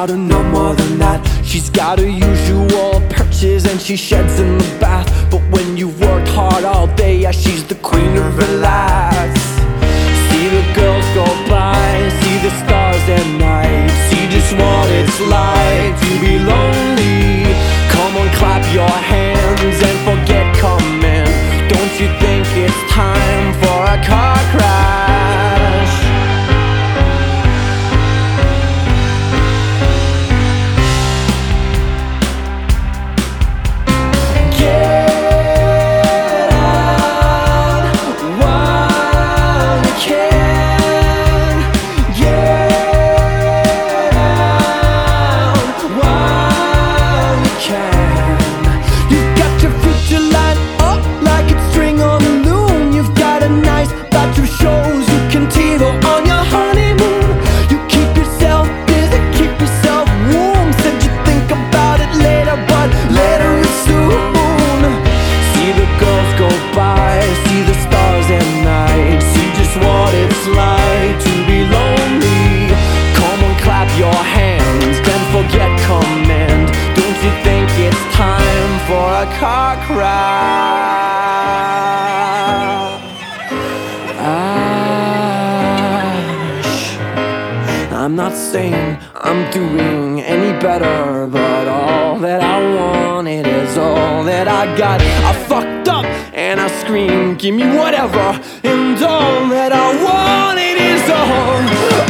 gotta know more than that. She's got her usual perches and she sheds in the bath. But when you've worked hard all day, yeah, she's the queen of relax. See the girls go by, see the stars at night, see just what it's like to be lonely. Come on, clap your hands and forget coming. Don't you think it's time for a car crash? Get out while you can. Get out while you can. You've got your future lined up like it's string on the loom. You've got a nice batch of shows you can TiVo on your honeymoon. You keep yourself busy, keep yourself warm. Said you think about it later, but later is soon. See the girls go by, see the stars at night, see just what it's like to be lonely. Come on, clap your hands, then forget command. Don't you think it's time for a car crash? I'm not saying I'm doing any better, but all that I wanted is all that I got. I fucked up and I screamed, give me whatever, and all that I wanted is all